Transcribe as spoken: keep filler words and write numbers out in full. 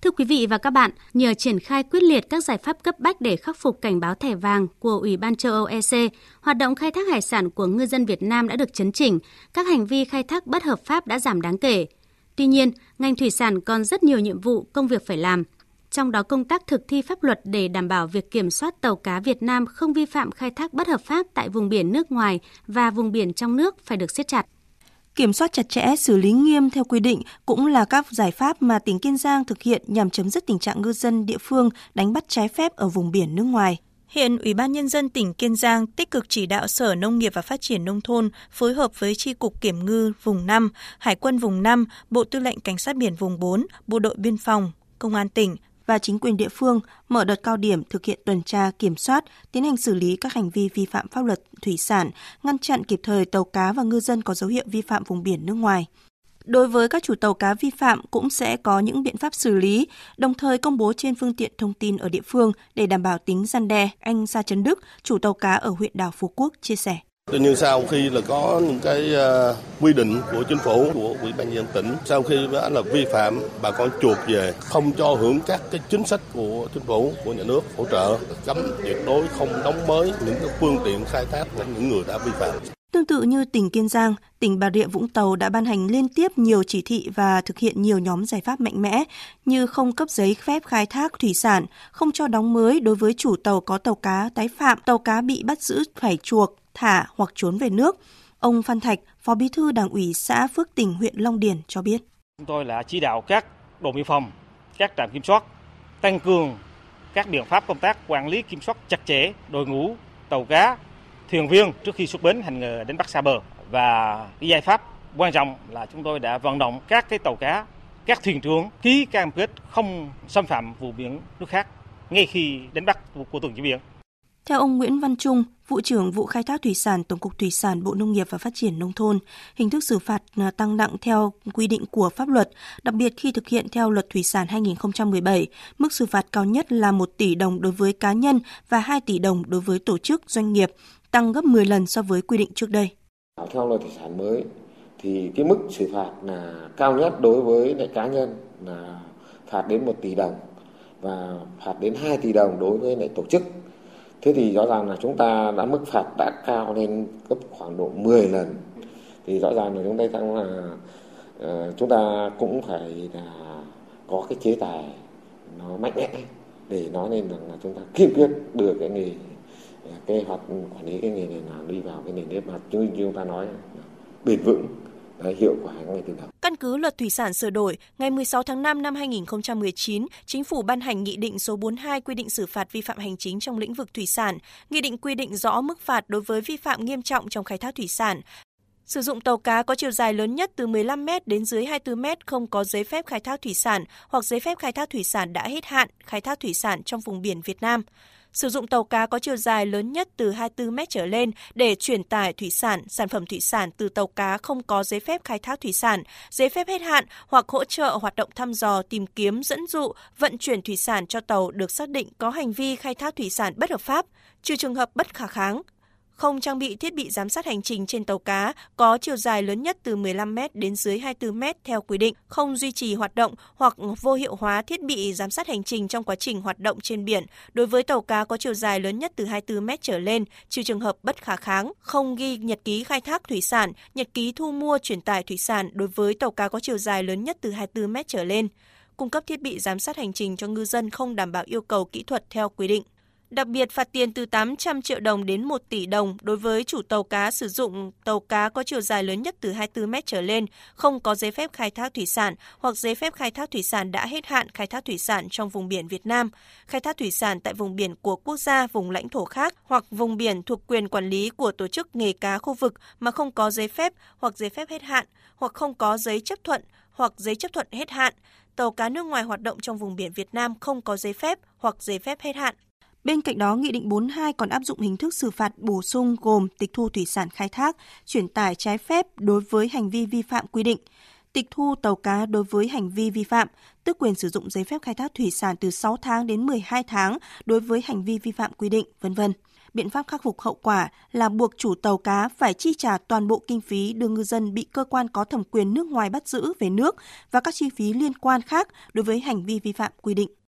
Thưa quý vị và các bạn, nhờ triển khai quyết liệt các giải pháp cấp bách để khắc phục cảnh báo thẻ vàng của Ủy ban châu Âu E C, hoạt động khai thác hải sản của ngư dân Việt Nam đã được chấn chỉnh, các hành vi khai thác bất hợp pháp đã giảm đáng kể. Tuy nhiên, ngành thủy sản còn rất nhiều nhiệm vụ, công việc phải làm. Trong đó công tác thực thi pháp luật để đảm bảo việc kiểm soát tàu cá Việt Nam không vi phạm khai thác bất hợp pháp tại vùng biển nước ngoài và vùng biển trong nước phải được siết chặt. Kiểm soát chặt chẽ, xử lý nghiêm theo quy định cũng là các giải pháp mà tỉnh Kiên Giang thực hiện nhằm chấm dứt tình trạng ngư dân địa phương đánh bắt trái phép ở vùng biển nước ngoài. Hiện Ủy ban Nhân dân tỉnh Kiên Giang tích cực chỉ đạo Sở Nông nghiệp và Phát triển Nông thôn phối hợp với Chi cục Kiểm ngư vùng năm, Hải quân vùng năm, Bộ Tư lệnh Cảnh sát biển vùng bốn, Bộ đội Biên phòng, Công an tỉnh và chính quyền địa phương mở đợt cao điểm thực hiện tuần tra, kiểm soát, tiến hành xử lý các hành vi vi phạm pháp luật thủy sản, ngăn chặn kịp thời tàu cá và ngư dân có dấu hiệu vi phạm vùng biển nước ngoài. Đối với các chủ tàu cá vi phạm cũng sẽ có những biện pháp xử lý, đồng thời công bố trên phương tiện thông tin ở địa phương để đảm bảo tính răn đe. Anh Sa Trấn Đức, chủ tàu cá ở huyện đảo Phú Quốc chia sẻ. Tuy nhiên sau khi là có những cái uh, quy định của chính phủ, của Ủy ban nhân dân tỉnh, sau khi đã là vi phạm, bà con chuộc về, không cho hưởng các cái chính sách của chính phủ, của nhà nước hỗ trợ, cấm tuyệt đối không đóng mới những cái phương tiện khai thác của những người đã vi phạm. Tương tự như tỉnh Kiên Giang, tỉnh Bà Rịa Vũng Tàu đã ban hành liên tiếp nhiều chỉ thị và thực hiện nhiều nhóm giải pháp mạnh mẽ như không cấp giấy phép khai thác thủy sản, không cho đóng mới đối với chủ tàu có tàu cá tái phạm, tàu cá bị bắt giữ phải chuộc, thả hoặc trốn về nước. Ông Phan Thạch, Phó Bí thư Đảng ủy xã Phước Tỉnh, huyện Long Điền cho biết. Chúng tôi đã chỉ đạo các đồn biên phòng, các trạm kiểm soát tăng cường các biện pháp công tác quản lý kiểm soát chặt chẽ đội ngũ tàu cá, thuyền viên trước khi xuất bến hành nghề đánh bắt xa bờ. Và cái giải pháp quan trọng là chúng tôi đã vận động các cái tàu cá, các thuyền trưởng ký cam kết không xâm phạm vùng biển nước khác ngay khi đánh bắt của tuần trên biển. Theo ông Nguyễn Văn Trung, Vụ trưởng Vụ Khai thác Thủy sản Tổng cục Thủy sản Bộ Nông nghiệp và Phát triển Nông thôn, hình thức xử phạt tăng nặng theo quy định của pháp luật, đặc biệt khi thực hiện theo Luật Thủy sản hai nghìn không trăm mười bảy, mức xử phạt cao nhất là một tỷ đồng đối với cá nhân và hai tỷ đồng đối với tổ chức doanh nghiệp, tăng gấp mười lần so với quy định trước đây. Theo Luật Thủy sản mới thì cái mức xử phạt là cao nhất đối với lại cá nhân là phạt đến một tỷ đồng và phạt đến hai tỷ đồng đối với lại tổ chức. Thế thì rõ ràng là chúng ta đã mức phạt đã cao lên gấp khoảng độ mười lần. Thì rõ ràng là chúng ta rằng là uh, chúng ta cũng phải là có cái chế tài nó mạnh mẽ để nói lên rằng là chúng ta kiên quyết đưa cái nghề cái hoạt quản lý cái nghề này là đi vào cái nền nếp mà như chúng ta nói bền vững. Đấy, hiệu quả ngay từ đầu. Căn cứ Luật Thủy sản sửa đổi, ngày mười sáu tháng năm năm hai nghìn không trăm mười chín, Chính phủ ban hành Nghị định số bốn mươi hai quy định xử phạt vi phạm hành chính trong lĩnh vực thủy sản. Nghị định quy định rõ mức phạt đối với vi phạm nghiêm trọng trong khai thác thủy sản. Sử dụng tàu cá có chiều dài lớn nhất từ mười lăm mét đến dưới hai mươi tư mét không có giấy phép khai thác thủy sản hoặc giấy phép khai thác thủy sản đã hết hạn khai thác thủy sản trong vùng biển Việt Nam. Sử dụng tàu cá có chiều dài lớn nhất từ hai mươi tư mét trở lên để chuyển tải thủy sản, sản phẩm thủy sản từ tàu cá không có giấy phép khai thác thủy sản, giấy phép hết hạn hoặc hỗ trợ hoạt động thăm dò, tìm kiếm, dẫn dụ, vận chuyển thủy sản cho tàu được xác định có hành vi khai thác thủy sản bất hợp pháp, trừ trường hợp bất khả kháng. Không trang bị thiết bị giám sát hành trình trên tàu cá có chiều dài lớn nhất từ mười lăm mét đến dưới hai mươi tư mét theo quy định, không duy trì hoạt động hoặc vô hiệu hóa thiết bị giám sát hành trình trong quá trình hoạt động trên biển đối với tàu cá có chiều dài lớn nhất từ hai mươi tư mét trở lên, trừ trường hợp bất khả kháng, không ghi nhật ký khai thác thủy sản, nhật ký thu mua chuyển tải thủy sản đối với tàu cá có chiều dài lớn nhất từ hai mươi tư mét trở lên, cung cấp thiết bị giám sát hành trình cho ngư dân không đảm bảo yêu cầu kỹ thuật theo quy định. Đặc biệt, phạt tiền từ tám trăm triệu đồng đến một tỷ đồng đối với chủ tàu cá sử dụng tàu cá có chiều dài lớn nhất từ hai mươi tư mét trở lên, không có giấy phép khai thác thủy sản hoặc giấy phép khai thác thủy sản đã hết hạn khai thác thủy sản trong vùng biển Việt Nam, khai thác thủy sản tại vùng biển của quốc gia, vùng lãnh thổ khác hoặc vùng biển thuộc quyền quản lý của tổ chức nghề cá khu vực mà không có giấy phép hoặc giấy phép hết hạn hoặc không có giấy chấp thuận hoặc giấy chấp thuận hết hạn, tàu cá nước ngoài hoạt động trong vùng biển Việt Nam không có giấy phép hoặc giấy phép hết hạn. Bên cạnh đó, Nghị định bốn mươi hai còn áp dụng hình thức xử phạt bổ sung gồm tịch thu thủy sản khai thác, chuyển tải trái phép đối với hành vi vi phạm quy định, tịch thu tàu cá đối với hành vi vi phạm, tước quyền sử dụng giấy phép khai thác thủy sản từ sáu tháng đến mười hai tháng đối với hành vi vi phạm quy định, vân vân. biện pháp khắc phục hậu quả là buộc chủ tàu cá phải chi trả toàn bộ kinh phí đưa ngư dân bị cơ quan có thẩm quyền nước ngoài bắt giữ về nước và các chi phí liên quan khác đối với hành vi vi phạm quy định.